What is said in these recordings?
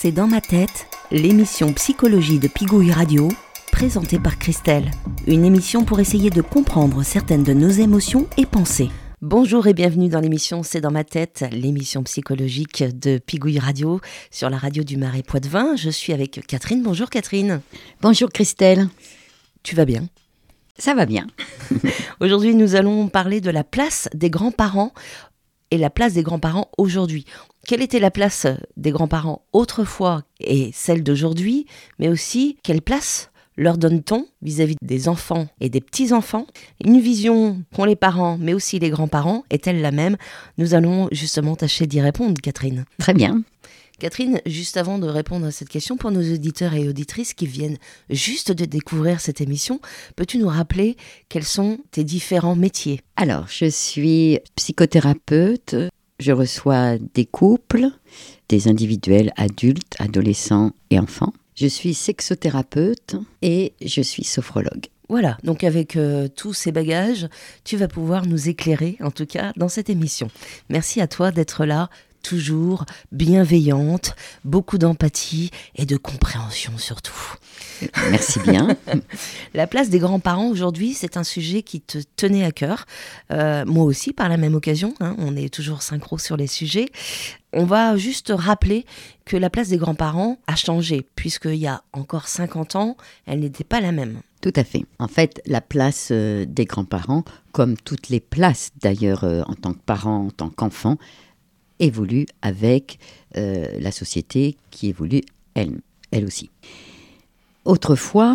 C'est dans ma tête, l'émission Psychologie de Pigouille Radio, présentée par Christelle. Une émission pour essayer de comprendre certaines de nos émotions et pensées. Bonjour et bienvenue dans l'émission C'est dans ma tête, l'émission psychologique de Pigouille Radio, sur la radio du Marais Poitevin. Je suis avec Catherine. Bonjour Catherine. Bonjour Christelle. Tu vas bien ? Ça va bien. Aujourd'hui, nous allons parler de la place des grands-parents et la place des grands-parents aujourd'hui. Quelle était la place des grands-parents autrefois et celle d'aujourd'hui, mais aussi quelle place leur donne-t-on vis-à-vis des enfants et des petits-enfants ? Une vision qu'ont les parents, mais aussi les grands-parents, est-elle la même ? Nous allons justement tâcher d'y répondre, Catherine. Très bien. Catherine, juste avant de répondre à cette question, pour nos auditeurs et auditrices qui viennent juste de découvrir cette émission, peux-tu nous rappeler quels sont tes différents métiers ? Alors, je suis psychothérapeute. Je reçois des couples, des individuels adultes, adolescents et enfants. Je suis sexothérapeute et je suis sophrologue. Voilà, donc avec tous ces bagages, tu vas pouvoir nous éclairer, en tout cas, dans cette émission. Merci à toi d'être là, toujours bienveillante, beaucoup d'empathie et de compréhension surtout. Merci bien. La place des grands-parents aujourd'hui, c'est un sujet qui te tenait à cœur. Moi aussi, par la même occasion, on est toujours synchro sur les sujets. On va juste rappeler que la place des grands-parents a changé, puisqu'il y a encore 50 ans, elle n'était pas la même. Tout à fait. En fait, la place des grands-parents, comme toutes les places d'ailleurs en tant que parents, en tant qu'enfants, évolue avec la société qui évolue elle aussi. Autrefois,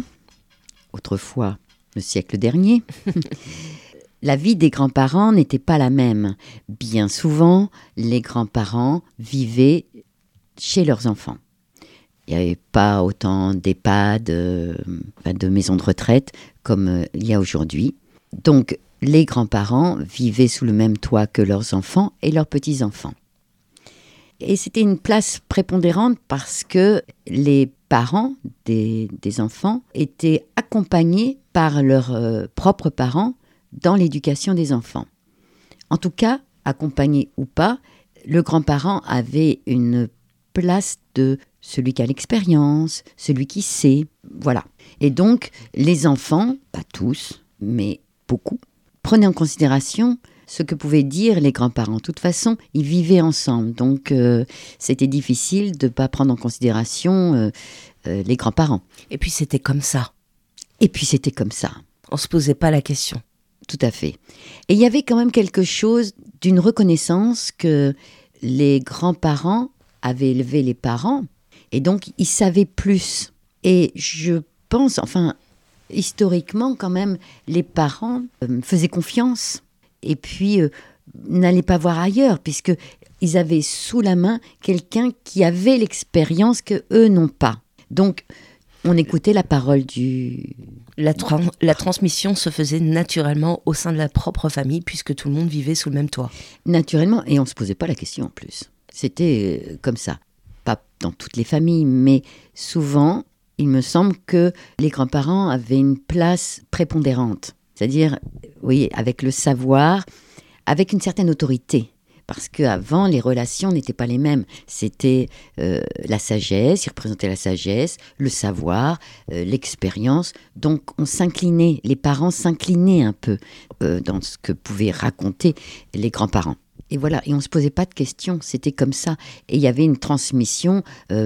le siècle dernier, la vie des grands-parents n'était pas la même. Bien souvent, les grands-parents vivaient chez leurs enfants. Il n'y avait pas autant d'EHPAD, de maisons de retraite comme il y a aujourd'hui. Donc, les grands-parents vivaient sous le même toit que leurs enfants et leurs petits-enfants. Et c'était une place prépondérante parce que les parents des enfants étaient accompagnés par leurs propres parents dans l'éducation des enfants. En tout cas, accompagnés ou pas, le grand-parent avait une place de celui qui a l'expérience, celui qui sait, voilà. Et donc, les enfants, pas tous, mais beaucoup, prenaient en considération ce que pouvaient dire les grands-parents. De toute façon, ils vivaient ensemble, donc c'était difficile de ne pas prendre en considération les grands-parents. Et puis c'était comme ça. On ne se posait pas la question. Tout à fait. Et il y avait quand même quelque chose d'une reconnaissance que les grands-parents avaient élevé les parents, et donc ils savaient plus. Et je pense, historiquement quand même, les parents faisaient confiance. Et puis, n'allez pas voir ailleurs, puisqu'ils avaient sous la main quelqu'un qui avait l'expérience qu'eux n'ont pas. Donc, on écoutait la parole du... La transmission se faisait naturellement au sein de la propre famille, puisque tout le monde vivait sous le même toit. Naturellement, et on ne se posait pas la question en plus. C'était comme ça. Pas dans toutes les familles, mais souvent, il me semble que les grands-parents avaient une place prépondérante. C'est-à-dire, oui, avec le savoir, avec une certaine autorité. Parce qu'avant, les relations n'étaient pas les mêmes. C'était la sagesse, ils représentaient la sagesse, le savoir, l'expérience. Donc, on s'inclinait, les parents s'inclinaient un peu dans ce que pouvaient raconter les grands-parents. Et voilà, et on ne se posait pas de questions, c'était comme ça. Et il y avait une transmission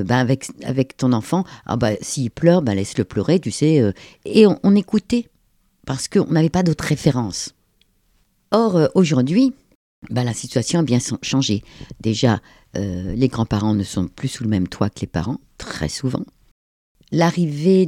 avec ton enfant. S'il pleure, laisse-le pleurer, tu sais. Et on écoutait. Parce qu'on n'avait pas d'autres références. Or, aujourd'hui, la situation a bien changé. Déjà, les grands-parents ne sont plus sous le même toit que les parents, très souvent. L'arrivée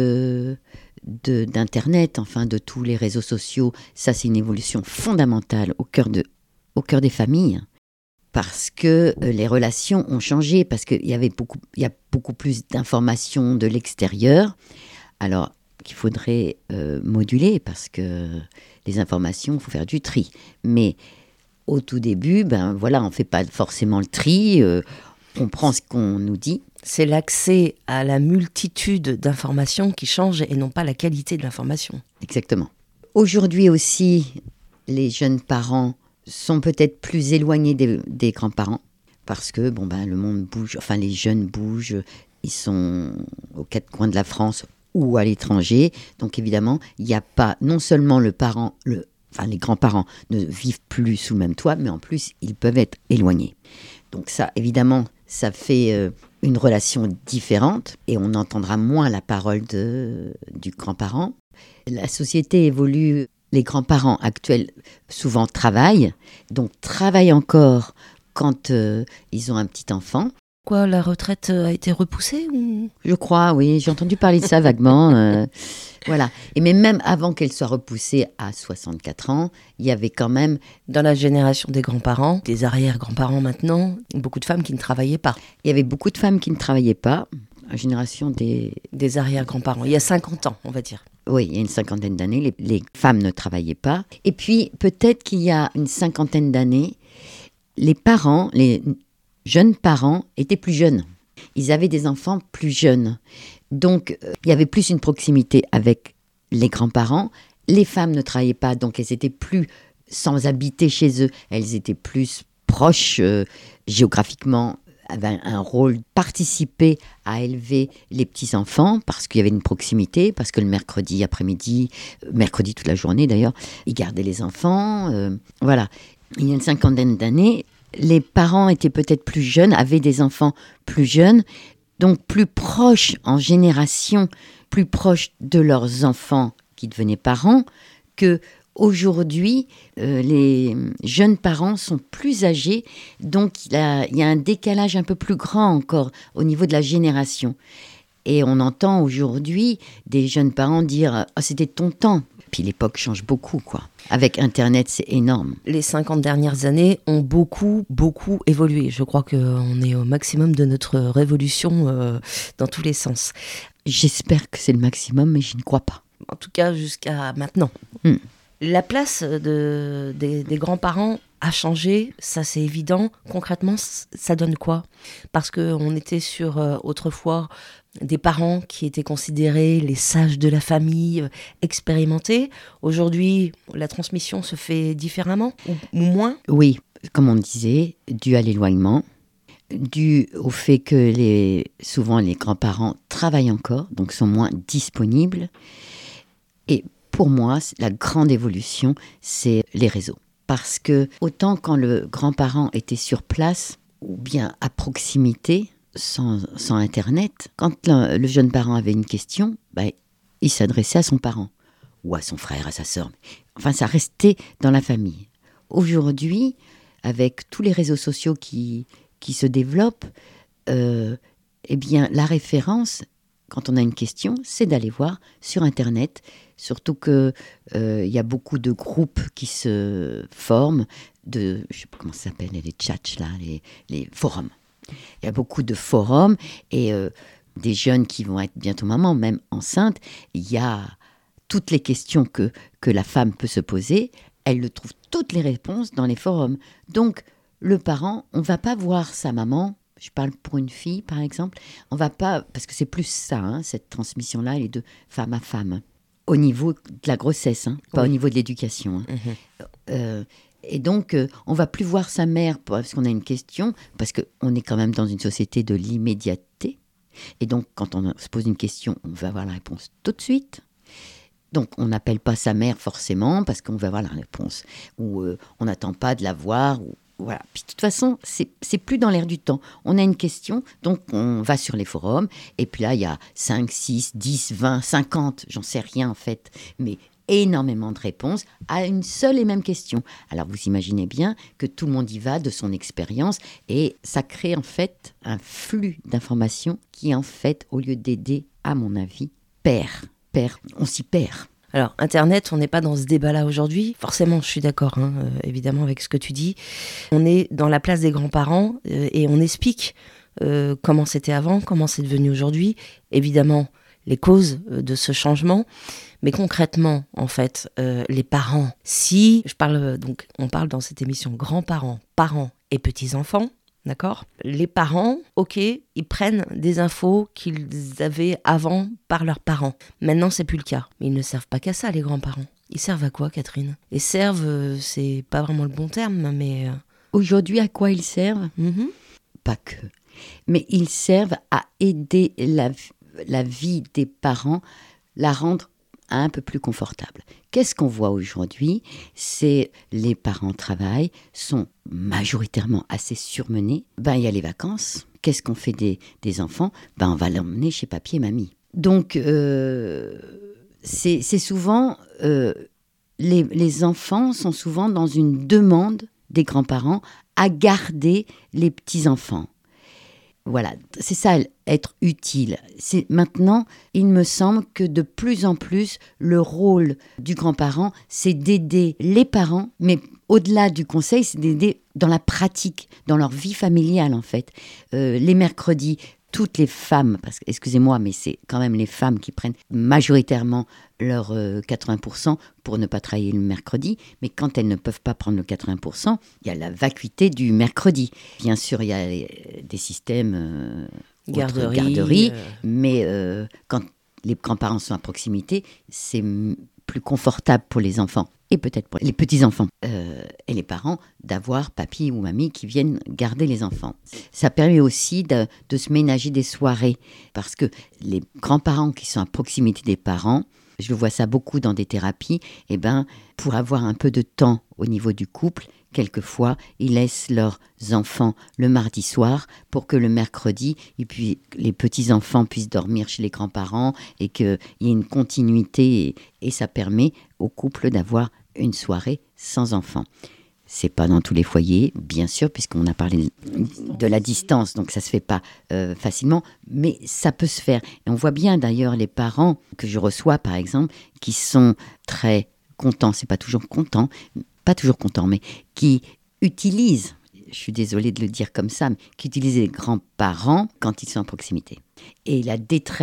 d'Internet, de tous les réseaux sociaux, ça c'est une évolution fondamentale au cœur des familles. Parce que les relations ont changé, parce qu'il y a beaucoup plus d'informations de l'extérieur. Alors, qu'il faudrait moduler parce que les informations, il faut faire du tri. Mais au tout début, on ne fait pas forcément le tri, on prend ce qu'on nous dit. C'est l'accès à la multitude d'informations qui change et non pas la qualité de l'information. Exactement. Aujourd'hui aussi, les jeunes parents sont peut-être plus éloignés des grands-parents parce que le monde bouge, enfin les jeunes bougent, ils sont aux quatre coins de la France ou à l'étranger. Donc évidemment, il n'y a pas, non seulement les grands-parents ne vivent plus sous le même toit, mais en plus, ils peuvent être éloignés. Donc ça, évidemment, ça fait une relation différente et on entendra moins la parole du grand-parent. La société évolue, les grands-parents actuels souvent travaillent encore quand ils ont un petit enfant. Quoi, la retraite a été repoussée ou... Je crois, oui, j'ai entendu parler de ça vaguement. Voilà. Et mais même avant qu'elle soit repoussée à 64 ans, il y avait quand même... Dans la génération des grands-parents, des arrière-grands-parents maintenant, beaucoup de femmes qui ne travaillaient pas. Il y avait beaucoup de femmes qui ne travaillaient pas. La génération des arrière-grands-parents, il y a 50 ans, on va dire. Oui, il y a une cinquantaine d'années, les femmes ne travaillaient pas. Et puis, peut-être qu'il y a une cinquantaine d'années, les jeunes parents étaient plus jeunes. Ils avaient des enfants plus jeunes. Donc, il y avait plus une proximité avec les grands-parents. Les femmes ne travaillaient pas, donc elles étaient plus sans habiter chez eux. Elles étaient plus proches géographiquement, avaient un rôle, participer à élever les petits-enfants parce qu'il y avait une proximité, parce que le mercredi après-midi, mercredi toute la journée d'ailleurs, ils gardaient les enfants. Voilà. Il y a une cinquantaine d'années, les parents étaient peut-être plus jeunes, avaient des enfants plus jeunes, donc plus proches en génération, plus proches de leurs enfants qui devenaient parents, que aujourd'hui, les jeunes parents sont plus âgés, donc il y a un décalage un peu plus grand encore au niveau de la génération. Et on entend aujourd'hui des jeunes parents dire « Ah, c'était ton temps ». Puis l'époque change beaucoup, quoi. Avec Internet, c'est énorme. Les 50 dernières années ont beaucoup, beaucoup évolué. Je crois qu'on est au maximum de notre révolution dans tous les sens. J'espère que c'est le maximum, mais je ne crois pas. En tout cas, jusqu'à maintenant. La place des grands-parents a changé, ça c'est évident. Concrètement, ça donne quoi ? Parce qu'on était sur, autrefois, des parents qui étaient considérés les sages de la famille, expérimentés. Aujourd'hui, la transmission se fait différemment ou moins ? Oui, comme on disait, dû à l'éloignement, dû au fait que souvent les grands-parents travaillent encore, donc sont moins disponibles. Et pour moi, la grande évolution, c'est les réseaux. Parce que autant quand le grand-parent était sur place, ou bien à proximité, sans Internet, quand le jeune parent avait une question, il s'adressait à son parent, ou à son frère, à sa sœur. Enfin, ça restait dans la famille. Aujourd'hui, avec tous les réseaux sociaux qui se développent, la référence, quand on a une question, c'est d'aller voir sur Internet. Surtout qu'il y a beaucoup de groupes qui se forment, je ne sais pas comment ça s'appelle, les chats, là, les forums. Il y a beaucoup de forums et des jeunes qui vont être bientôt mamans, même enceintes. Il y a toutes les questions que la femme peut se poser. Elle le trouve toutes les réponses dans les forums. Donc, le parent, on ne va pas voir sa maman. Je parle pour une fille, par exemple. On va pas, parce que c'est plus ça, cette transmission-là, elle est de femme à femme. Au niveau de la grossesse, pas au niveau de l'éducation. Et donc, on ne va plus voir sa mère parce qu'on a une question, parce qu'on est quand même dans une société de l'immédiateté. Et donc, quand on se pose une question, on va avoir la réponse tout de suite. Donc, on n'appelle pas sa mère forcément parce qu'on va avoir la réponse. Ou on n'attend pas de la voir. Voilà. Puis de toute façon, c'est plus dans l'air du temps. On a une question, donc on va sur les forums, et puis là, il y a 5, 6, 10, 20, 50, j'en sais rien en fait, mais énormément de réponses à une seule et même question. Alors vous imaginez bien que tout le monde y va de son expérience, et ça crée en fait un flux d'informations qui en fait, au lieu d'aider, à mon avis, on s'y perd. Alors, Internet, on n'est pas dans ce débat-là aujourd'hui. Forcément, je suis d'accord, évidemment, avec ce que tu dis. On est dans la place des grands-parents et on explique comment c'était avant, comment c'est devenu aujourd'hui. Évidemment, les causes de ce changement. Mais concrètement, en fait, les parents, on parle dans cette émission grands-parents, parents et petits-enfants. D'accord ? Les parents, ok, ils prennent des infos qu'ils avaient avant par leurs parents. Maintenant, c'est plus le cas. Mais ils ne servent pas qu'à ça, les grands-parents. Ils servent à quoi, Catherine ? Ils servent, c'est pas vraiment le bon terme, mais... Aujourd'hui, à quoi ils servent ? pas que. Mais ils servent à aider la vie des parents, la rendre un peu plus confortable. Qu'est-ce qu'on voit aujourd'hui ? C'est les parents travaillent, sont majoritairement assez surmenés. Il y a les vacances. Qu'est-ce qu'on fait des enfants ? On va l'emmener chez papy et mamie. Donc, c'est souvent... les enfants sont souvent dans une demande des grands-parents à garder les petits-enfants. Voilà, c'est ça, être utile. Maintenant, il me semble que de plus en plus, le rôle du grand-parent, c'est d'aider les parents, mais au-delà du conseil, c'est d'aider dans la pratique, dans leur vie familiale en fait. Les mercredis, toutes les femmes, parce que, excusez-moi, mais c'est quand même les femmes qui prennent majoritairement leurs 80% pour ne pas travailler le mercredi. Mais quand elles ne peuvent pas prendre le 80%, il y a la vacuité du mercredi. Bien sûr, il y a des systèmes garderies, mais quand les grands-parents sont à proximité, c'est plus confortable pour les enfants. Et peut-être pour les petits-enfants et les parents, d'avoir papy ou mamie qui viennent garder les enfants. Ça permet aussi de se ménager des soirées, parce que les grands-parents qui sont à proximité des parents, je vois ça beaucoup dans des thérapies, pour avoir un peu de temps au niveau du couple, quelquefois, ils laissent leurs enfants le mardi soir pour que le mercredi, les petits-enfants puissent dormir chez les grands-parents et qu'il y ait une continuité et ça permet au couple d'avoir une soirée sans enfants. C'est pas dans tous les foyers, bien sûr, puisqu'on a parlé de la distance, donc ça se fait pas facilement, mais ça peut se faire. Et on voit bien d'ailleurs les parents que je reçois, par exemple, qui sont très contents, pas toujours contents, mais qui utilisent, je suis désolée de le dire comme ça, mais qui utilisent les grands-parents quand ils sont à proximité. Et la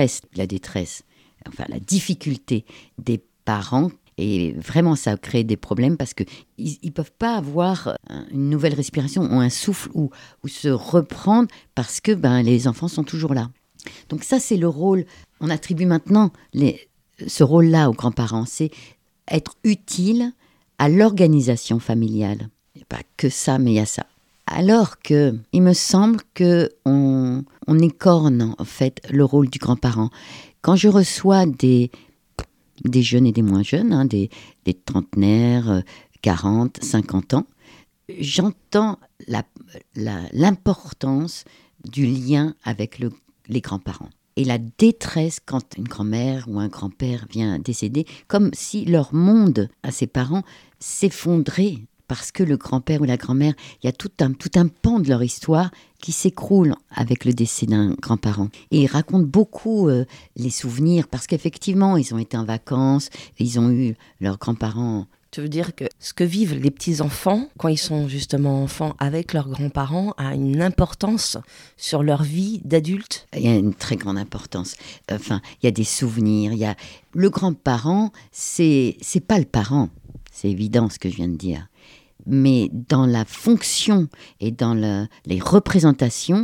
difficulté des parents, et vraiment ça crée des problèmes parce qu'ils ne peuvent pas avoir une nouvelle respiration ou un souffle ou se reprendre parce que les enfants sont toujours là. Donc ça, c'est le rôle, on attribue maintenant ce rôle-là aux grands-parents, c'est être utile à l'organisation familiale. Il n'y a pas que ça, mais il y a ça. Alors que, il me semble qu'on écorne en fait le rôle du grand-parent. Quand je reçois des jeunes et des moins jeunes, des trentenaires, 40, 50 ans, j'entends l'importance du lien avec les grands-parents. Et la détresse quand une grand-mère ou un grand-père vient décéder, comme si leur monde à ses parents s'effondrait. Parce que le grand-père ou la grand-mère, il y a tout un pan de leur histoire qui s'écroule avec le décès d'un grand-parent. Et ils racontent beaucoup les souvenirs, parce qu'effectivement, ils ont été en vacances, ils ont eu leurs grands-parents. Tu veux dire que ce que vivent les petits-enfants, quand ils sont justement enfants avec leurs grands-parents, a une importance sur leur vie d'adulte ? Il y a une très grande importance. Il y a des souvenirs. Le grand-parent, c'est pas le parent. C'est évident ce que je viens de dire. Mais dans la fonction et dans les représentations,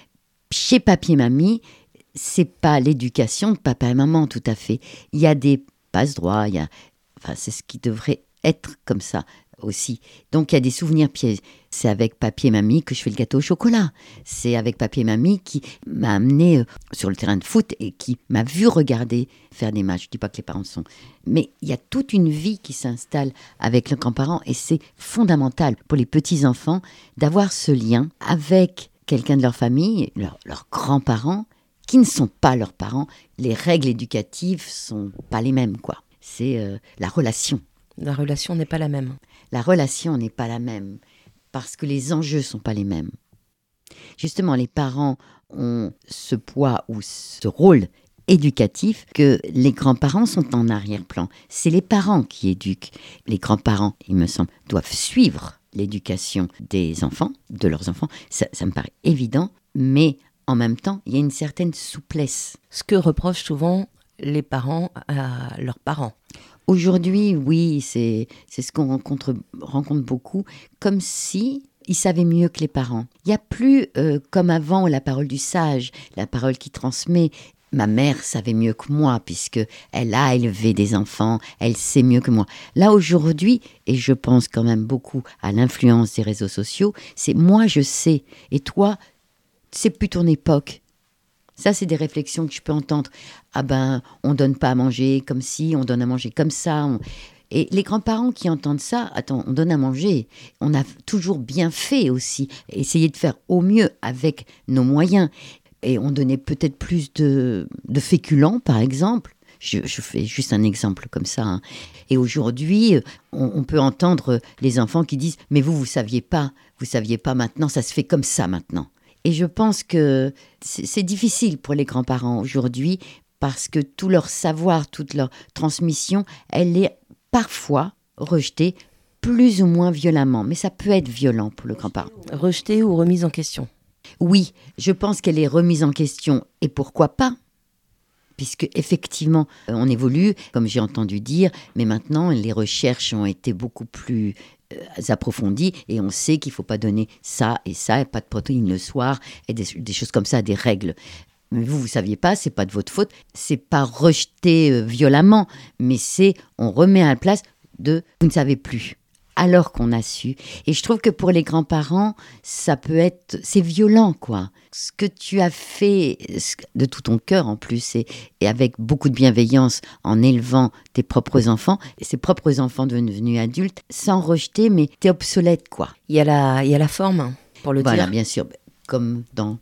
chez papy et mamie, c'est pas l'éducation de papa et maman tout à fait. Il y a des passe-droits, c'est ce qui devrait être comme ça aussi. Donc il y a des souvenirs pièges. C'est avec papy et mamie que je fais le gâteau au chocolat. C'est avec papy et mamie qui m'a amené sur le terrain de foot et qui m'a vu regarder faire des matchs. Je ne dis pas que les parents sont... Mais il y a toute une vie qui s'installe avec le grand-parent et c'est fondamental pour les petits-enfants d'avoir ce lien avec quelqu'un de leur famille, leurs grands-parents, qui ne sont pas leurs parents. Les règles éducatives ne sont pas les mêmes, quoi. C'est la relation. La relation n'est pas la même. La relation n'est pas la même parce que les enjeux ne sont pas les mêmes. Justement, les parents ont ce poids ou ce rôle éducatif que les grands-parents sont en arrière-plan. C'est les parents qui éduquent. Les grands-parents, il me semble, doivent suivre l'éducation des enfants, de leurs enfants. Ça me paraît évident, mais en même temps, il y a une certaine souplesse. Ce que reprochent souvent les parents à leurs parents. Aujourd'hui, oui, c'est ce qu'on rencontre beaucoup, comme si ils savaient mieux que les parents. Il n'y a plus, comme avant, la parole du sage, la parole qui transmet. Ma mère savait mieux que moi, puisqu'elle a élevé des enfants, elle sait mieux que moi. Là, aujourd'hui, et je pense quand même beaucoup à l'influence des réseaux sociaux, c'est moi je sais, et toi, c'est plus ton époque. Ça, c'est des réflexions que je peux entendre. Ah ben, on donne pas à manger comme ci, on donne à manger comme ça. Et les grands-parents qui entendent ça, attends, on donne à manger. On a toujours bien fait aussi. Essayer de faire au mieux avec nos moyens. Et on donnait peut-être plus de féculents, par exemple. Je fais juste un exemple comme ça. Hein. Et aujourd'hui, on peut entendre les enfants qui disent « Mais vous saviez pas maintenant, ça se fait comme ça maintenant ». Et je pense que c'est difficile pour les grands-parents aujourd'hui parce que tout leur savoir, toute leur transmission, elle est parfois rejetée plus ou moins violemment. Mais ça peut être violent pour le grand-parent. Rejetée ou remise en question? Oui, je pense qu'elle est remise en question. Et pourquoi pas ? Puisque effectivement, on évolue, comme j'ai entendu dire, mais maintenant, les recherches ont été beaucoup plus approfondies et on sait qu'il ne faut pas donner ça, et pas de protéines le soir, et des choses comme ça, des règles. Mais vous ne saviez pas, ce n'est pas de votre faute, ce n'est pas rejeté violemment, mais on remet à la place de « vous ne savez plus ». Alors qu'on a su. Et je trouve que pour les grands-parents, c'est violent, quoi. Ce que tu as fait de tout ton cœur en plus, et avec beaucoup de bienveillance en élevant tes propres enfants, et ces propres enfants devenus adultes, sans rejeter, mais t'es obsolète, quoi. Il y a la forme, pour le dire. Voilà, bien sûr. Comme dans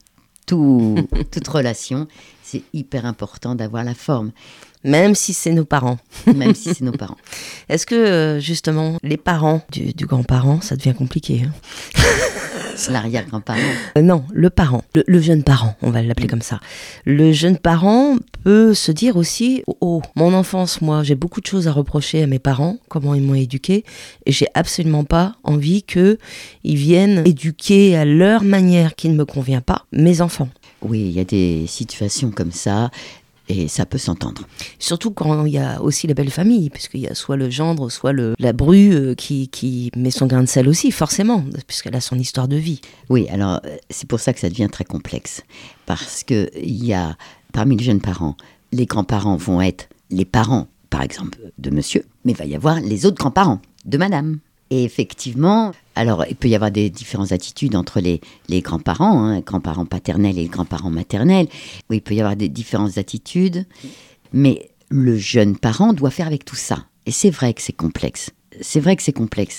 toute relation, c'est hyper important d'avoir la forme. Même si c'est nos parents. Même si c'est nos parents. Est-ce que, justement, les parents du grand-parent, ça devient compliqué, hein? L'arrière-grand-parent. Non, le parent, le jeune parent, on va l'appeler comme ça. Le jeune parent peut se dire aussi, oh, mon enfance, moi, j'ai beaucoup de choses à reprocher à mes parents, comment ils m'ont éduqué, et j'ai absolument pas envie qu'ils viennent éduquer à leur manière qui ne me convient pas mes enfants. Oui, il y a des situations comme ça. Et ça peut s'entendre. Surtout quand il y a aussi la belle famille, puisqu'il y a soit le gendre, soit la bru qui met son grain de sel aussi, forcément, puisqu'elle a son histoire de vie. Oui, alors c'est pour ça que ça devient très complexe. Parce qu'il y a, parmi les jeunes parents, les grands-parents vont être les parents, par exemple, de monsieur, mais il va y avoir les autres grands-parents de madame. Et effectivement, alors il peut y avoir des différentes attitudes entre les grands-parents, hein, grands-parents paternels et grands-parents maternels. Oui, il peut y avoir des différentes attitudes, mais le jeune parent doit faire avec tout ça. Et c'est vrai que c'est complexe. C'est vrai que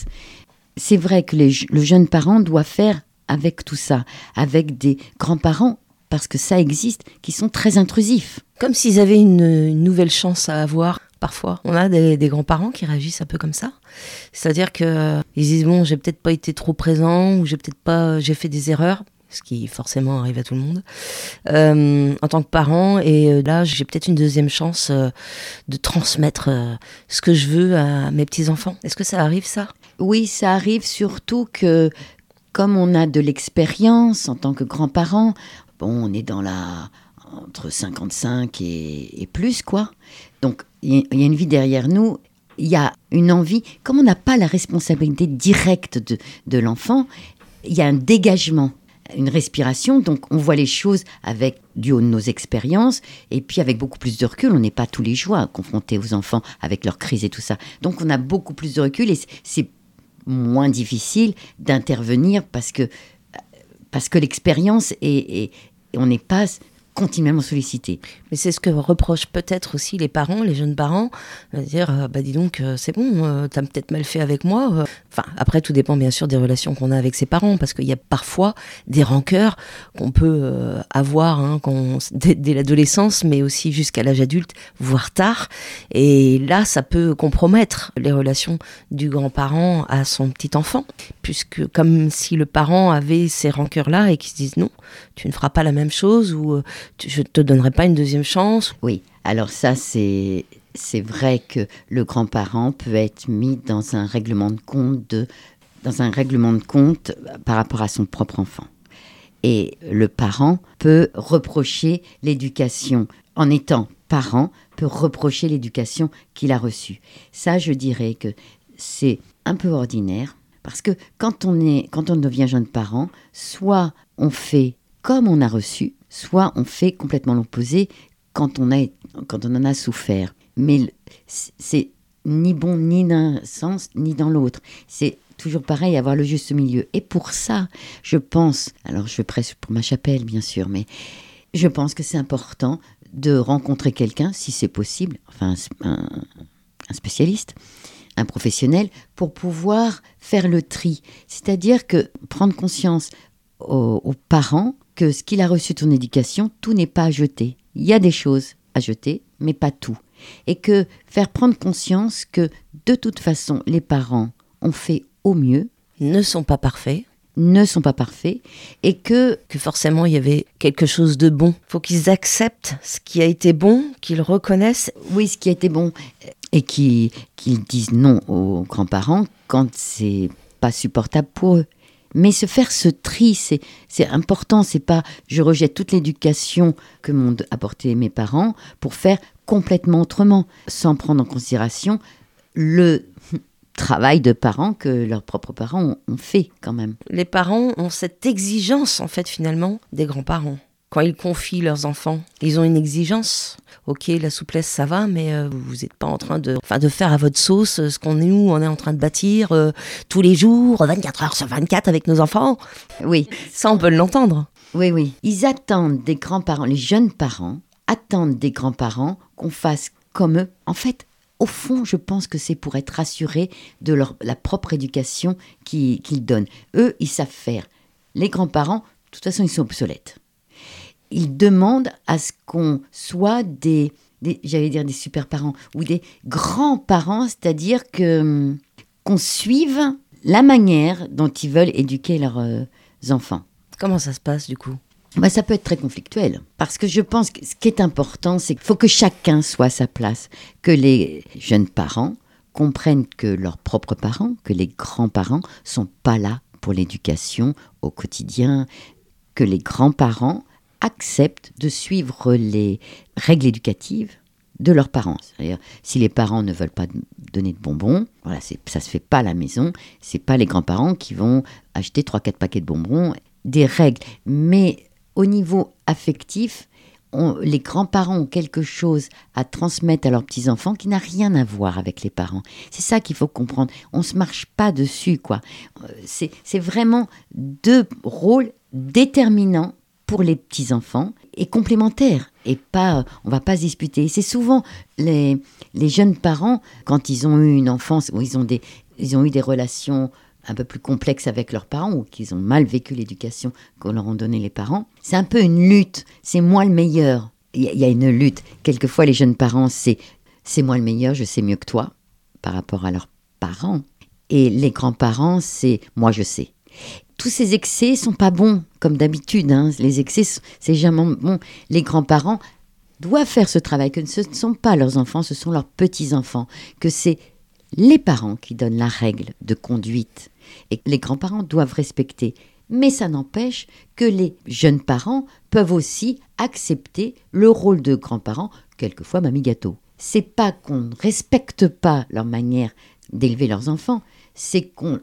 le jeune parent doit faire avec tout ça, avec des grands-parents, parce que ça existe, qui sont très intrusifs. Comme s'ils avaient une nouvelle chance à avoir. Parfois, on a des grands-parents qui réagissent un peu comme ça. C'est-à-dire qu'ils disent, bon, j'ai peut-être pas été trop présent, ou j'ai fait des erreurs, ce qui forcément arrive à tout le monde, en tant que parent. Et là, j'ai peut-être une deuxième chance de transmettre ce que je veux à mes petits-enfants. Est-ce que ça arrive, ça ? Oui, ça arrive, surtout que, comme on a de l'expérience en tant que grands-parents, bon, on est entre 55 et plus, quoi. Donc, il y a une vie derrière nous, il y a une envie. Comme on n'a pas la responsabilité directe de l'enfant, il y a un dégagement, une respiration. Donc, on voit les choses du haut de nos expériences et puis avec beaucoup plus de recul. On n'est pas tous les jours confrontés aux enfants avec leurs crises et tout ça. Donc, on a beaucoup plus de recul et c'est moins difficile d'intervenir parce que l'expérience et on n'est pas continuellement sollicité. Mais c'est ce que reprochent peut-être aussi les parents, les jeunes parents, dire dis donc c'est bon, t'as peut-être mal fait avec moi. Enfin, après tout dépend bien sûr des relations qu'on a avec ses parents, parce qu'il y a parfois des rancœurs qu'on peut avoir dès l'adolescence, mais aussi jusqu'à l'âge adulte, voire tard. Et là, ça peut compromettre les relations du grand-parent à son petit enfant, puisque comme si le parent avait ces rancœurs-là et qu'il se dise non, tu ne feras pas la même chose, ou je ne te donnerai pas une deuxième chance. Oui, alors ça, c'est vrai que le grand-parent peut être mis dans un règlement de compte par rapport à son propre enfant. Et le parent peut reprocher l'éducation, en étant parent, peut reprocher l'éducation qu'il a reçue. Ça, je dirais que c'est un peu ordinaire, parce que quand on devient jeune parent, soit on fait comme on a reçu, soit on fait complètement l'opposé quand on en a souffert. Mais c'est ni bon ni d'un sens ni dans l'autre. C'est toujours pareil, avoir le juste milieu. Et pour ça, je pense, alors je presse pour ma chapelle bien sûr, mais je pense que c'est important de rencontrer quelqu'un, si c'est possible, enfin un spécialiste, un professionnel, pour pouvoir faire le tri. C'est-à-dire que prendre conscience aux parents que ce qu'il a reçu de son éducation, tout n'est pas à jeter. Il y a des choses à jeter, mais pas tout. Et que faire prendre conscience que de toute façon, les parents ont fait au mieux, Ne sont pas parfaits. ne sont pas parfaits, et que Forcément, il y avait quelque chose de bon. Il faut qu'ils acceptent ce qui a été bon, qu'ils reconnaissent. oui, ce qui a été bon, et qu'ils disent non aux grands-parents quand c'est pas supportable pour eux. Mais se faire ce tri, c'est important. C'est pas je rejette toute l'éducation que m'ont apporté mes parents pour faire complètement autrement, sans prendre en considération le travail de parents que leurs propres parents ont fait quand même. Les parents ont cette exigence, en fait, finalement, des grands-parents. Quand ils confient leurs enfants, ils ont une exigence. Ok, la souplesse, ça va, mais vous n'êtes pas en train de faire à votre sauce ce qu'on on est en train de bâtir tous les jours, 24 heures sur 24 avec nos enfants. Oui, Ça, on peut l'entendre. oui. Ils attendent des grands-parents, les jeunes parents attendent des grands-parents qu'on fasse comme eux. En fait, au fond, je pense que c'est pour être rassurés de la propre éducation qu'ils donnent. Eux, ils savent faire. Les grands-parents, de toute façon, ils sont obsolètes. Ils demandent à ce qu'on soit des super parents ou des grands-parents, c'est-à-dire qu'on suive la manière dont ils veulent éduquer leurs enfants. Comment ça se passe, du coup ? Ça peut être très conflictuel, parce que je pense que ce qui est important, c'est qu'il faut que chacun soit à sa place, que les jeunes parents comprennent que leurs propres parents, que les grands-parents sont pas là pour l'éducation au quotidien, que les grands-parents acceptent de suivre les règles éducatives de leurs parents. C'est-à-dire, si les parents ne veulent pas donner de bonbons, voilà, ça se fait pas à la maison, c'est pas les grands-parents qui vont acheter 3-4 paquets de bonbons, des règles. Mais au niveau affectif, les grands-parents ont quelque chose à transmettre à leurs petits-enfants qui n'a rien à voir avec les parents. C'est ça qu'il faut comprendre. On ne se marche pas dessus, quoi. C'est vraiment deux rôles déterminants pour les petits-enfants et complémentaires. Et pas, on ne va pas se disputer. C'est souvent les jeunes parents, quand ils ont eu une enfance où ils ont eu des relations un peu plus complexes avec leurs parents ou qu'ils ont mal vécu l'éducation qu'on leur ont donné les parents, c'est un peu une lutte. C'est moi le meilleur. Il y a une lutte. Quelquefois, les jeunes parents, c'est moi le meilleur, je sais mieux que toi par rapport à leurs parents. Et les grands-parents, c'est moi je sais. Tous ces excès sont pas bons, comme d'habitude. Les excès, c'est jamais bon. Les grands-parents doivent faire ce travail, que ce ne sont pas leurs enfants, ce sont leurs petits-enfants, que c'est les parents qui donnent la règle de conduite et que les grands-parents doivent respecter. Mais ça n'empêche que les jeunes parents peuvent aussi accepter le rôle de grands-parents, quelquefois mamie gâteau. C'est pas qu'on ne respecte pas leur manière d'élever leurs enfants, c'est qu'on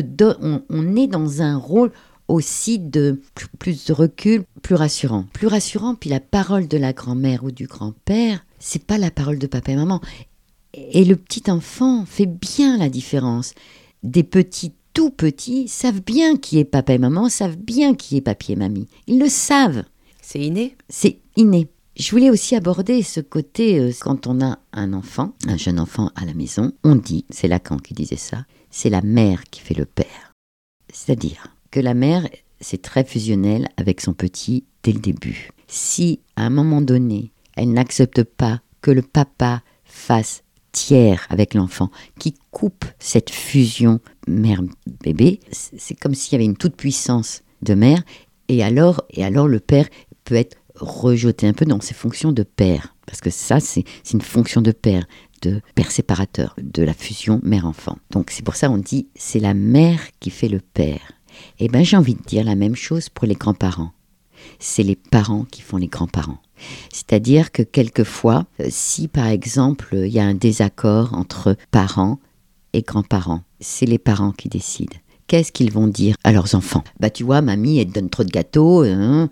on est dans un rôle aussi de plus de recul, plus rassurant. Plus rassurant, puis la parole de la grand-mère ou du grand-père, c'est pas la parole de papa et maman. Et le petit enfant fait bien la différence. Des petits, tout petits, savent bien qui est papa et maman, savent bien qui est papi et mamie. Ils le savent. C'est inné ? C'est inné. Je voulais aussi aborder ce côté, quand on a un enfant, un jeune enfant à la maison, on dit, c'est Lacan qui disait ça, c'est la mère qui fait le père. C'est-à-dire que la mère, c'est très fusionnel avec son petit dès le début. Si, à un moment donné, elle n'accepte pas que le papa fasse tiers avec l'enfant, qui coupe cette fusion mère-bébé, c'est comme s'il y avait une toute-puissance de mère, et alors le père peut être rejeté un peu dans ses fonctions de père, parce que ça, c'est une fonction de père séparateur de la fusion mère-enfant. Donc c'est pour ça qu'on dit c'est la mère qui fait le père. Et bien j'ai envie de dire la même chose pour les grands-parents. C'est les parents qui font les grands-parents. C'est-à-dire que quelquefois, si par exemple il y a un désaccord entre parents et grands-parents, c'est les parents qui décident. Qu'est-ce qu'ils vont dire à leurs enfants ? Tu vois, mamie, elle te donne trop de gâteaux.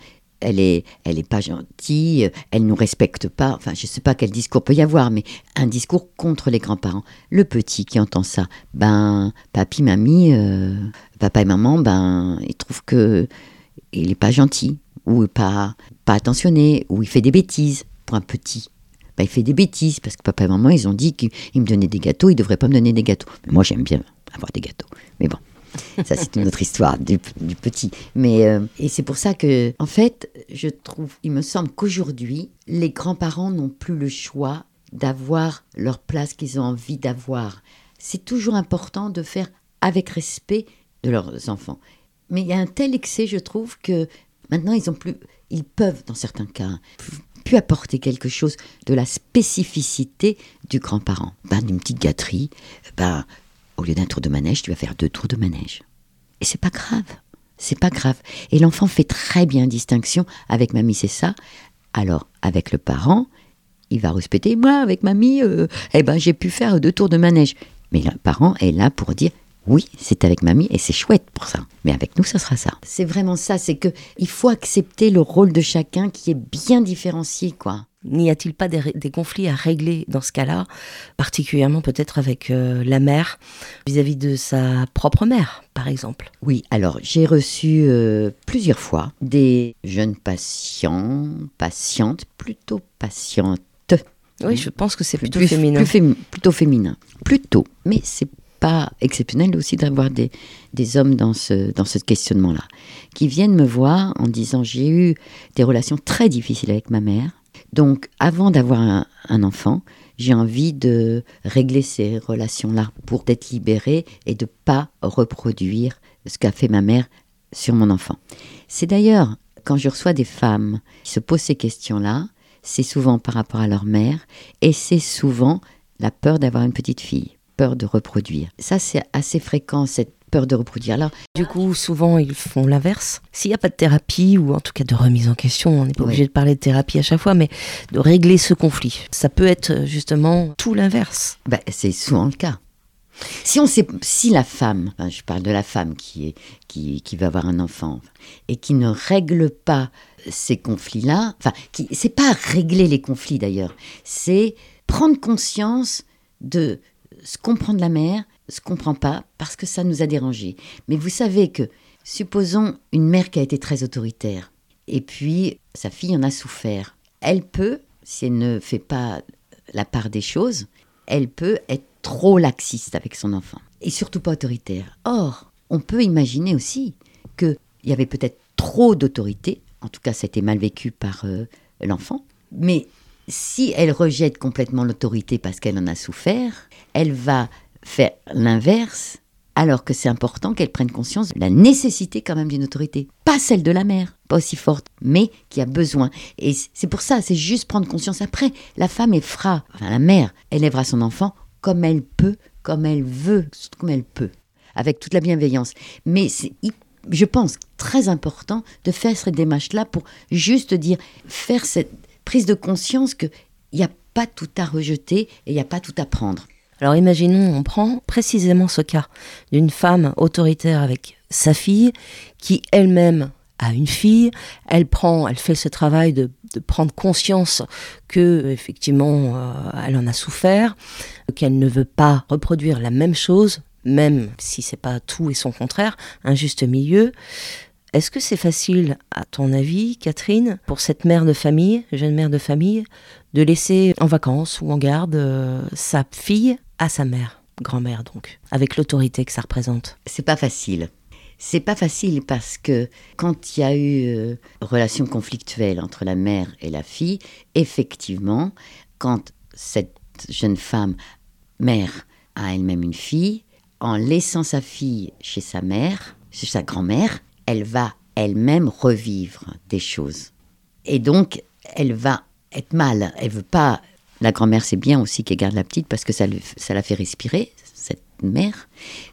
elle est pas gentille, elle nous respecte pas. Enfin, je sais pas quel discours peut y avoir, mais un discours contre les grands-parents. Le petit qui entend ça, papy, mamie, papa et maman, ils trouvent que il est pas gentil, ou pas attentionné, ou il fait des bêtises. Pour un petit, il fait des bêtises, parce que papa et maman, ils ont dit qu'ils me donnaient des gâteaux, ils devraient pas me donner des gâteaux. Mais moi, j'aime bien avoir des gâteaux. Mais bon, ça, c'est une autre histoire du petit. Mais, et c'est pour ça que, en fait, je trouve, il me semble qu'aujourd'hui, les grands-parents n'ont plus le choix d'avoir leur place qu'ils ont envie d'avoir. C'est toujours important de faire avec respect de leurs enfants. Mais il y a un tel excès, je trouve, que maintenant, ils peuvent, dans certains cas, plus apporter quelque chose de la spécificité du grand-parent. D'une petite gâterie, au lieu d'un tour de manège, tu vas faire 2 tours de manège. Et c'est pas grave. C'est pas grave. Et l'enfant fait très bien distinction. Avec mamie, c'est ça. Alors, avec le parent, il va respecter. Moi, avec mamie, j'ai pu faire 2 tours de manège. Mais le parent est là pour dire, oui, c'est avec mamie et c'est chouette pour ça. Mais avec nous, ça sera ça. C'est vraiment ça. C'est qu'il faut accepter le rôle de chacun qui est bien différencié, quoi. N'y a-t-il pas des conflits à régler dans ce cas-là, particulièrement peut-être avec la mère, vis-à-vis de sa propre mère, par exemple ? Oui, alors j'ai reçu plusieurs fois des jeunes patientes, plutôt patientes. Oui, je pense que c'est plutôt féminin. Plutôt féminin. Plutôt, mais c'est pas exceptionnel aussi d'avoir des hommes dans ce questionnement-là, qui viennent me voir en disant « J'ai eu des relations très difficiles avec ma mère. Donc, avant d'avoir un enfant, j'ai envie de régler ces relations-là pour être libérée et de ne pas reproduire ce qu'a fait ma mère sur mon enfant. » C'est d'ailleurs, quand je reçois des femmes qui se posent ces questions-là, c'est souvent par rapport à leur mère et c'est souvent la peur d'avoir une petite fille, peur de reproduire. Ça, c'est assez fréquent, cette peur de reproduire. Là, du coup, souvent, ils font l'inverse. S'il n'y a pas de thérapie, ou en tout cas de remise en question, on n'est pas obligé de parler de thérapie à chaque fois, mais de régler ce conflit. Ça peut être justement tout l'inverse. C'est souvent le cas. Si la femme, je parle de la femme qui va avoir un enfant, et qui ne règle pas ces conflits-là, c'est pas régler les conflits d'ailleurs, c'est prendre conscience de ce qu'on prend de la mère, ce qu'on prend pas, parce que ça nous a dérangés. Mais vous savez que, supposons une mère qui a été très autoritaire, et puis sa fille en a souffert. Elle peut, si elle ne fait pas la part des choses, elle peut être trop laxiste avec son enfant, et surtout pas autoritaire. Or, on peut imaginer aussi qu'il y avait peut-être trop d'autorité, en tout cas ça a été mal vécu par l'enfant, mais si elle rejette complètement l'autorité parce qu'elle en a souffert, elle va faire l'inverse, alors que c'est important qu'elle prenne conscience de la nécessité quand même d'une autorité. Pas celle de la mère, pas aussi forte, mais qui a besoin. Et c'est pour ça, c'est juste prendre conscience. Après, la femme la mère élèvera son enfant comme elle peut, comme elle veut, comme elle peut, avec toute la bienveillance. Mais c'est, je pense, très important de faire cette démarche-là pour juste faire cette prise de conscience qu'il n'y a pas tout à rejeter et il n'y a pas tout à prendre. Alors imaginons, on prend précisément ce cas d'une femme autoritaire avec sa fille qui elle-même a une fille. Elle fait ce travail de prendre conscience que effectivement elle en a souffert, qu'elle ne veut pas reproduire la même chose, même si c'est pas tout et son contraire, un juste milieu. Est-ce que c'est facile, à ton avis, Catherine, pour cette jeune mère de famille, de laisser en vacances ou en garde sa fille à sa mère, grand-mère donc, avec l'autorité que ça représente ? C'est pas facile. C'est pas facile parce que quand il y a eu relation conflictuelle entre la mère et la fille, effectivement, quand cette jeune femme, mère, a elle-même une fille, en laissant sa fille chez sa mère, chez sa grand-mère, elle va elle-même revivre des choses. Et donc, elle va être mal. Elle veut pas... La grand-mère, c'est bien aussi qu'elle garde la petite parce que ça la fait respirer, cette mère.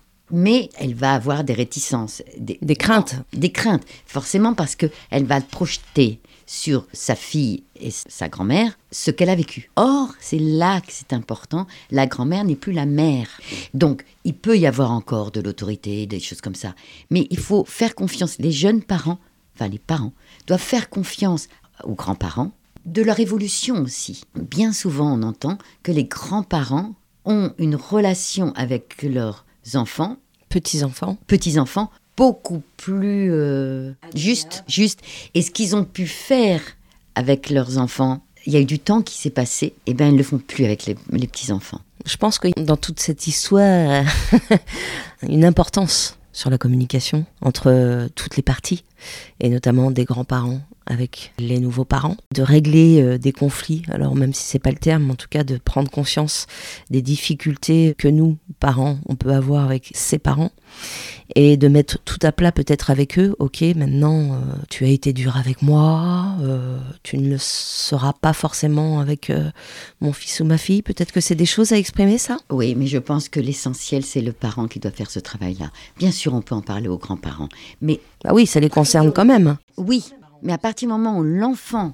Mais elle va avoir des réticences. Des craintes. Des craintes, forcément, parce qu'elle va projeter sur sa fille et sa grand-mère ce qu'elle a vécu. Or, c'est là que c'est important, la grand-mère n'est plus la mère. Donc, il peut y avoir encore de l'autorité, des choses comme ça. Mais il faut faire confiance. Les jeunes parents enfin les parents, doivent faire confiance aux grands-parents, de leur évolution aussi. Bien souvent, on entend que les grands-parents ont une relation avec leurs enfants, petits-enfants, beaucoup plus juste. Et ce qu'ils ont pu faire avec leurs enfants, il y a eu du temps qui s'est passé, et bien ils ne le font plus avec les petits-enfants. Je pense que dans toute cette histoire, une importance sur la communication entre toutes les parties, et notamment des grands-parents avec les nouveaux parents, de régler des conflits, alors même si c'est pas le terme, en tout cas de prendre conscience des difficultés que nous, parents, on peut avoir avec ses parents, et de mettre tout à plat peut-être avec eux. Ok, maintenant tu as été dur avec moi, tu ne le seras pas forcément avec mon fils ou ma fille. Peut-être que c'est des choses à exprimer, ça ? Oui, mais je pense que l'essentiel, c'est le parent qui doit faire ce travail-là. Bien sûr, on peut en parler aux grands-parents, mais... Bah oui, ça les concerne quand même. Oui, mais à partir du moment où l'enfant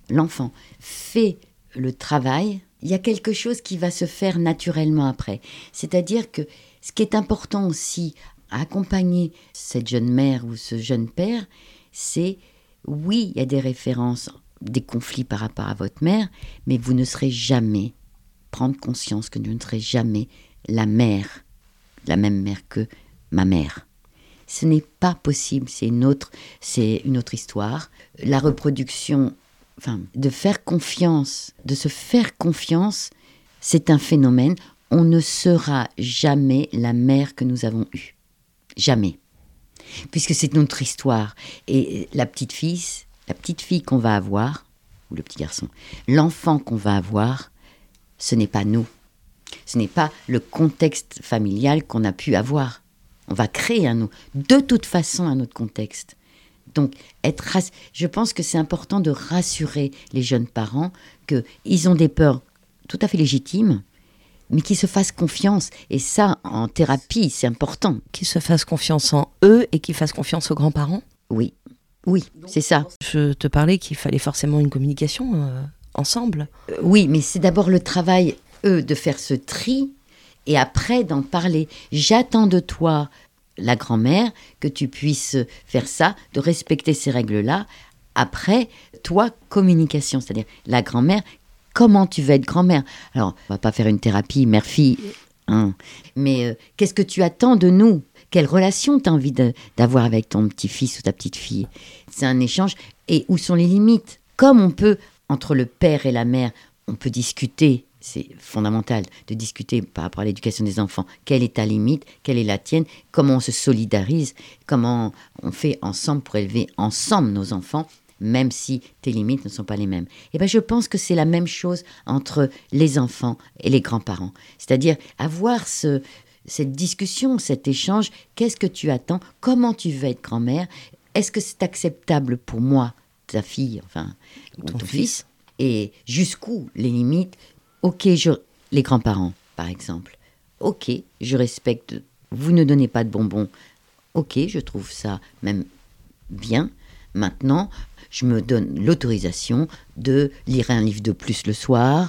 fait le travail, il y a quelque chose qui va se faire naturellement après. C'est-à-dire que ce qui est important aussi à accompagner cette jeune mère ou ce jeune père, c'est, oui, il y a des références, des conflits par rapport à votre mère, mais vous ne serez jamais, prendre conscience que vous ne serez jamais la même mère que ma mère. Ce n'est pas possible, c'est une autre histoire. La reproduction, de faire confiance, de se faire confiance, c'est un phénomène. On ne sera jamais la mère que nous avons eue. Jamais. Puisque c'est notre histoire. Et la petite fille qu'on va avoir, ou le petit garçon, l'enfant qu'on va avoir, ce n'est pas nous. Ce n'est pas le contexte familial qu'on a pu avoir. On va créer de toute façon un autre contexte. Donc, je pense que c'est important de rassurer les jeunes parents qu'ils ont des peurs tout à fait légitimes, mais qu'ils se fassent confiance. Et ça, en thérapie, c'est important. Qu'ils se fassent confiance en eux et qu'ils fassent confiance aux grands-parents ? Oui, c'est ça. Je te parlais qu'il fallait forcément une communication ensemble. Oui, mais c'est d'abord le travail, de faire ce tri, et après d'en parler. J'attends de toi, la grand-mère, que tu puisses faire ça, de respecter ces règles-là. Après, toi, communication, c'est-à-dire la grand-mère, comment tu veux être grand-mère ? Alors, on va pas faire une thérapie mère-fille, mais qu'est-ce que tu attends de nous ? Quelle relation tu as envie d'avoir avec ton petit-fils ou ta petite-fille ? C'est un échange. Et où sont les limites ? Comme on peut, entre le père et la mère, on peut discuter. C'est fondamental de discuter par rapport à l'éducation des enfants. Quelle est ta limite ? Quelle est la tienne ? Comment on se solidarise ? Comment on fait ensemble pour élever ensemble nos enfants, même si tes limites ne sont pas les mêmes ? Et bien, je pense que c'est la même chose entre les enfants et les grands-parents. C'est-à-dire avoir cette discussion, cet échange. Qu'est-ce que tu attends ? Comment tu veux être grand-mère ? Est-ce que c'est acceptable pour moi, ta fille, ou ton fils ? Et jusqu'où les limites ? Ok, les grands-parents, par exemple. Ok, je respecte, vous ne donnez pas de bonbons. Ok, je trouve ça même bien. Maintenant, je me donne l'autorisation de lire un livre de plus le soir,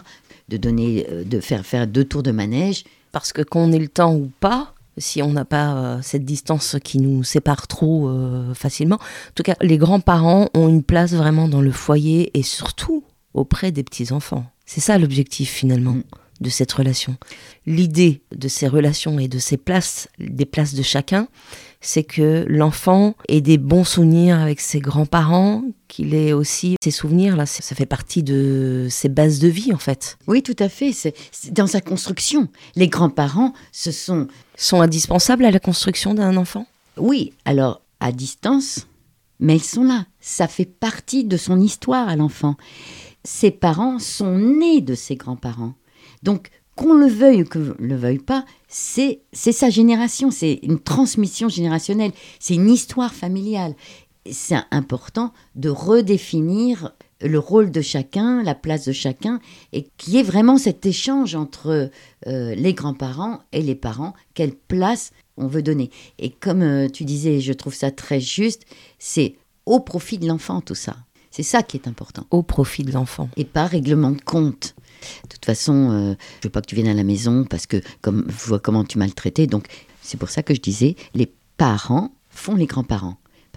de faire 2 tours de manège. Parce que qu'on ait le temps ou pas, si on n'a pas cette distance qui nous sépare trop facilement, en tout cas, les grands-parents ont une place vraiment dans le foyer et surtout auprès des petits-enfants. C'est ça l'objectif finalement de cette relation. L'idée de ces relations et de ces places, des places de chacun, c'est que l'enfant ait des bons souvenirs avec ses grands-parents, qu'il ait aussi ses souvenirs, là, ça fait partie de ses bases de vie en fait. Oui, tout à fait, c'est dans sa construction. Les grands-parents, sont indispensables à la construction d'un enfant ? Oui, alors à distance, mais ils sont là. Ça fait partie de son histoire à l'enfant. Ses parents sont nés de ses grands-parents. Donc, qu'on le veuille ou qu'on ne le veuille pas, c'est sa génération, c'est une transmission générationnelle, c'est une histoire familiale. C'est important de redéfinir le rôle de chacun, la place de chacun, et qu'il y ait vraiment cet échange entre les grands-parents et les parents, quelle place on veut donner. Et comme tu disais, je trouve ça très juste, c'est au profit de l'enfant tout ça. C'est ça qui est important. Au profit de l'enfant. Et pas règlement de compte. De toute façon, je ne veux pas que tu viennes à la maison parce que je vois comment tu m'as maltraité. Donc, c'est pour ça que je disais, les parents font les grands-parents.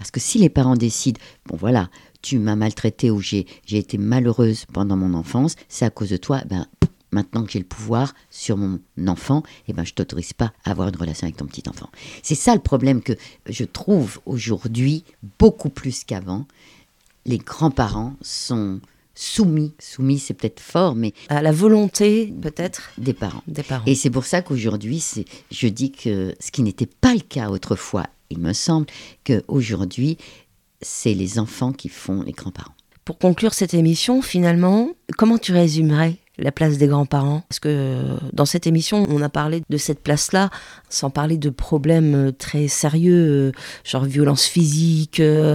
Parce que si les parents décident, bon voilà, tu m'as maltraité ou j'ai été malheureuse pendant mon enfance, c'est à cause de toi, maintenant que j'ai le pouvoir sur mon enfant, je t'autorise pas à avoir une relation avec ton petit enfant. C'est ça le problème que je trouve aujourd'hui, beaucoup plus qu'avant. Les grands-parents sont soumis c'est peut-être fort, mais à la volonté peut-être des parents. Des parents. Et c'est pour ça qu'aujourd'hui, je dis que ce qui n'était pas le cas autrefois, il me semble qu'aujourd'hui, c'est les enfants qui font les grands-parents. Pour conclure cette émission, finalement, comment tu résumerais la place des grands-parents? Parce que dans cette émission, on a parlé de cette place-là, sans parler de problèmes très sérieux, genre violence physique,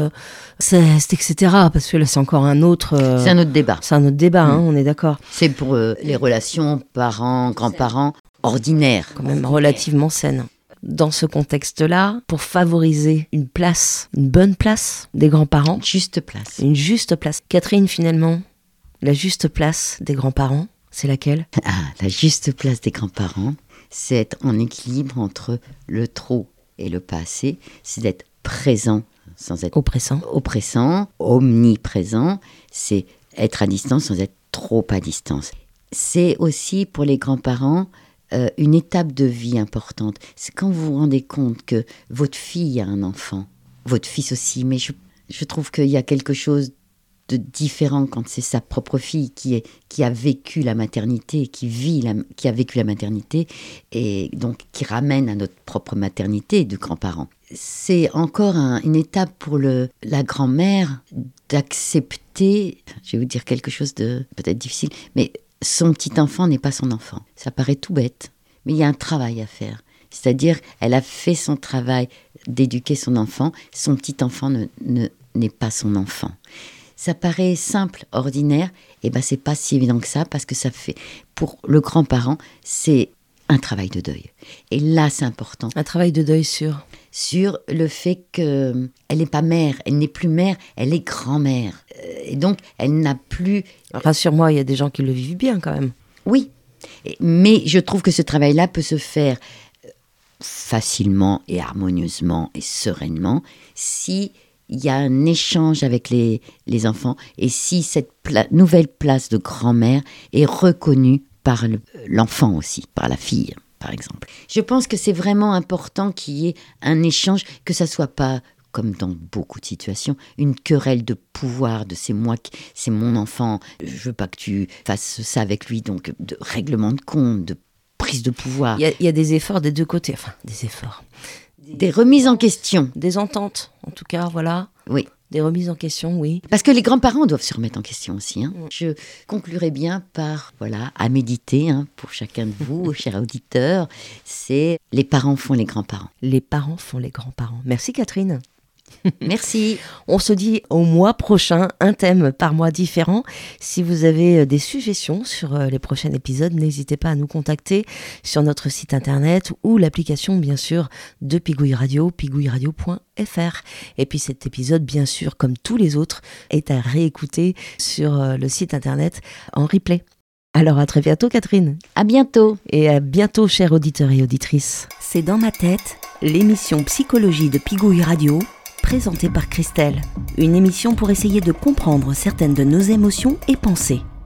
inceste, etc. Parce que là, c'est encore un autre... c'est un autre débat. C'est un autre débat, on est d'accord. C'est pour les relations parents, grands-parents ordinaires. Quand même relativement saines. Dans ce contexte-là, pour favoriser une place, une bonne place des grands-parents. Juste place. Une juste place. Catherine, finalement, la juste place des grands-parents, c'est laquelle ? La juste place des grands-parents, c'est être en équilibre entre le trop et le pas assez. C'est d'être présent sans être oppressant, omniprésent. C'est être à distance sans être trop à distance. C'est aussi pour les grands-parents une étape de vie importante. C'est quand vous vous rendez compte que votre fille a un enfant, votre fils aussi, mais je trouve qu'il y a quelque chose de différent quand c'est sa propre fille qui a vécu la maternité, qui a vécu la maternité et donc qui ramène à notre propre maternité de grands-parents. C'est encore une étape pour la grand-mère d'accepter, je vais vous dire quelque chose de peut-être difficile, mais son petit enfant n'est pas son enfant. Ça paraît tout bête, mais il y a un travail à faire. C'est-à-dire, elle a fait son travail d'éduquer son enfant, son petit enfant n'est pas son enfant. Ça paraît simple, ordinaire, et c'est pas si évident que ça, parce que ça fait, pour le grand-parent, c'est un travail de deuil. Et là, c'est important. Un travail de deuil sur le fait qu'elle n'est pas mère, elle n'est plus mère, elle est grand-mère. Et donc, elle n'a plus... Rassure-moi, il y a des gens qui le vivent bien quand même. Oui, mais je trouve que ce travail-là peut se faire facilement et harmonieusement et sereinement si il y a un échange avec les enfants et si cette nouvelle place de grand-mère est reconnue par l'enfant aussi, par la fille, par exemple. Je pense que c'est vraiment important qu'il y ait un échange, que ça soit pas, comme dans beaucoup de situations, une querelle de pouvoir, de c'est mon enfant, je veux pas que tu fasses ça avec lui, donc de règlement de compte, de prise de pouvoir. Il y a des efforts des deux côtés, enfin des efforts. Des remises en question. Des ententes, en tout cas, voilà. Oui. Des remises en question, oui. Parce que les grands-parents doivent se remettre en question aussi. Je conclurai bien par, à méditer, pour chacun de vous, chers auditeurs, c'est les parents font les grands-parents. Les parents font les grands-parents. Merci Catherine. Merci. On se dit au mois prochain, un thème par mois différent. Si vous avez des suggestions sur les prochains épisodes, n'hésitez pas à nous contacter sur notre site internet ou l'application bien sûr de Pigouille Radio, pigouilleradio.fr. Et puis cet épisode, bien sûr, comme tous les autres, est à réécouter sur le site internet en replay. Alors à très bientôt Catherine. À bientôt. Et à bientôt chers auditeurs et auditrices. C'est dans ma tête, l'émission Psychologie de Pigouille Radio, présentée par Christelle. Une émission pour essayer de comprendre certaines de nos émotions et pensées.